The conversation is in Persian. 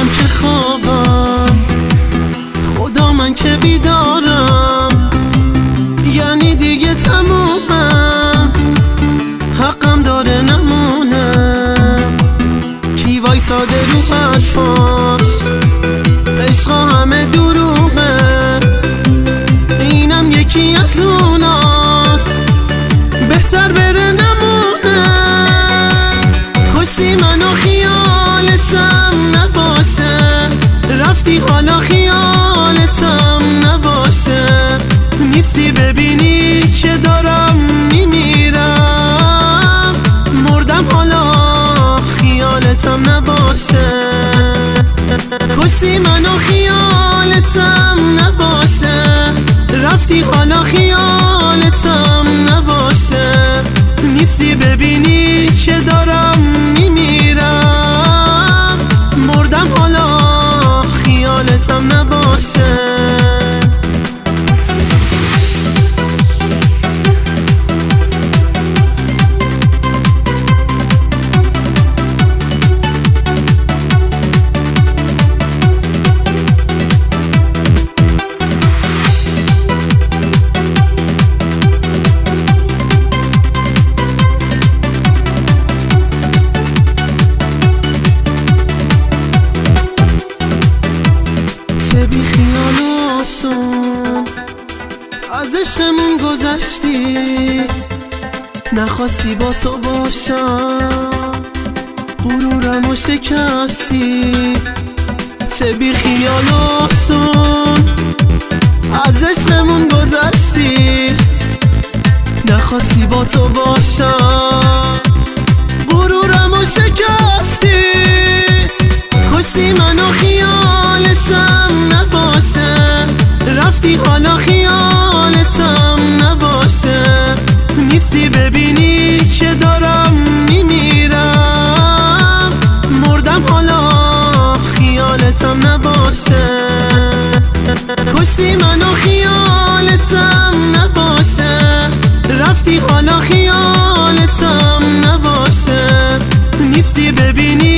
من که خوابم، خدا من که بیدارم، یعنی دیگه تمومم، حقم داره نمونم. کی وایساده رو حرفاش، عشقا همه دروغه، اینم یکی از اوناست، بهتر بره نمونه. کشتی منو خیالتم نباشه، رفتی حالا خیالتم نباشه، نیستی ببینی که دارم میمیرم، مردم حالا خیالتم نباشه. کشتی منو خیالتم نباشه، رفتی حالا خیالتم نباشه، نیستی ببینی که دارم میمیرم، مردم حالا خیالتم نباشه. بی خیال آسون از عشقمون گذشتی، نخواستی با تو باشم، غرورمو شکستی. چه بی خیال آسون از عشقمون گذشتی، نخواستی با تو باشم، غرورمو شکستی. کشتی منو خیالتم نباشه، رفتی حالا خیالتم نباشه، نیستی ببینی که دارم میمیرم، مردم حالا خیالتم نباشه. کشتی منو خیالتم نباشه، رفتی حالا خیالتم نباشه، نیستی ببینی